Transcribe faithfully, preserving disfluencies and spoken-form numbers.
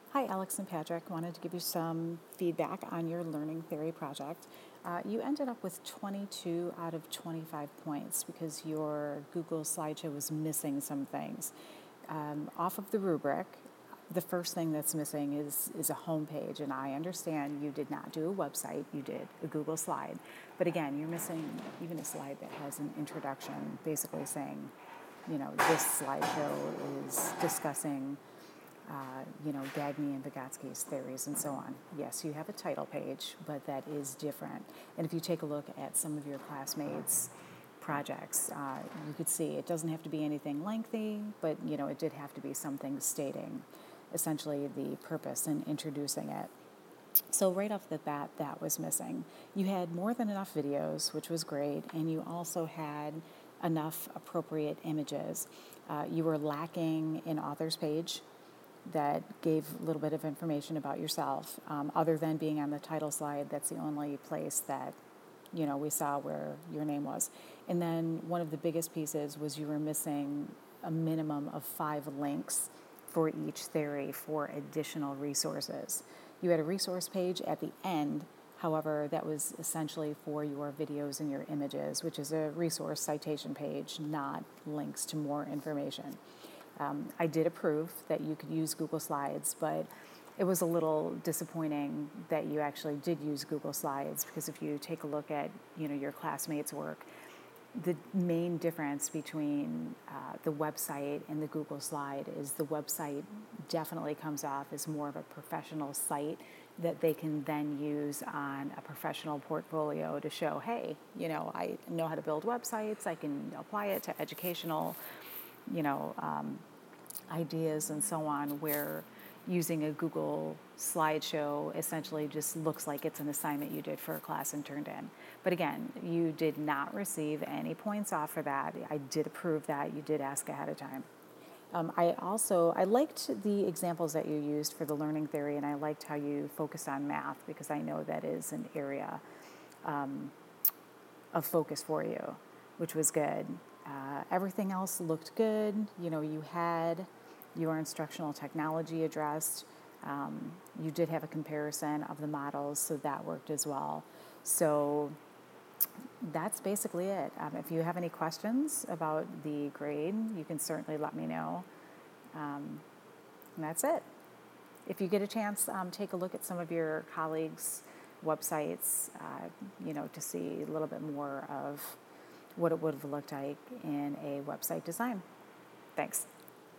Hi, Alex and Patrick. Wanted to give you some feedback on your learning theory project. Uh, you ended up with twenty-two out of twenty-five points because your Google slideshow was missing some things. Um, off of the rubric, the first thing that's missing is, is a home page, and I understand you did not do a website, you did a Google slide. But again, you're missing even a slide that has an introduction, basically saying, you know, this slideshow is discussing uh, you know, Gagne and Vygotsky's theories and so on. Yes, you have a title page, but that is different. And if you take a look at some of your classmates' projects, uh, you could see it doesn't have to be anything lengthy, but you know, it did have to be something stating essentially the purpose and introducing it. So right off the bat, that was missing. You had more than enough videos, which was great, and you also had enough appropriate images. Uh, you were lacking an author's page that gave a little bit of information about yourself. Um, other than being on the title slide, that's the only place that, you know, we saw where your name was. And then one of the biggest pieces was you were missing a minimum of five links for each theory for additional resources. You had a resource page at the end, however, that was essentially for your videos and your images, which is a resource citation page, not links to more information. Um, I did approve that you could use Google Slides, but it was a little disappointing that you actually did use Google Slides, because if you take a look at, you know, your classmates' work, the main difference between uh, the website and the Google slide is the website definitely comes off as more of a professional site that they can then use on a professional portfolio to show, hey, you know, I know how to build websites, I can apply it to educational, you know, um, ideas and so on, where using a Google slideshow essentially just looks like it's an assignment you did for a class and turned in. But again, you did not receive any points off for that. I did approve that. You did ask ahead of time. Um, I also, I liked the examples that you used for the learning theory, and I liked how you focused on math, because I know that is an area um, of focus for you, which was good. Uh, everything else looked good. You know, you had your instructional technology addressed. Um, you did have a comparison of the models, so that worked as well. So that's basically it. Um, if you have any questions about the grade, you can certainly let me know. Um, and that's it. If you get a chance, um, take a look at some of your colleagues' websites, uh, you know, to see a little bit more of what it would have looked like in a website design. Thanks.